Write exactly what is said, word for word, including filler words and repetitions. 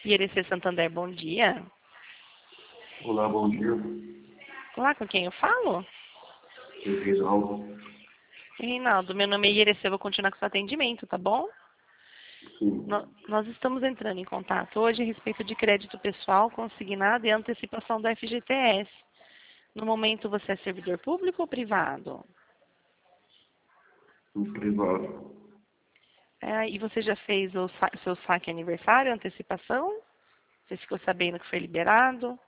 Irecê Santander, bom dia. Olá, bom dia. Olá, com quem eu falo? Eu Reinaldo. Reinaldo, meu nome é Irecê, vou continuar com o seu atendimento, tá bom? Sim. No- nós estamos entrando em contato hoje a respeito de crédito pessoal consignado e antecipação do F G T S. No momento, você é servidor público ou privado? Um privado. É, e você já fez o sa- seu saque aniversário, antecipação? Você ficou sabendo que foi liberado?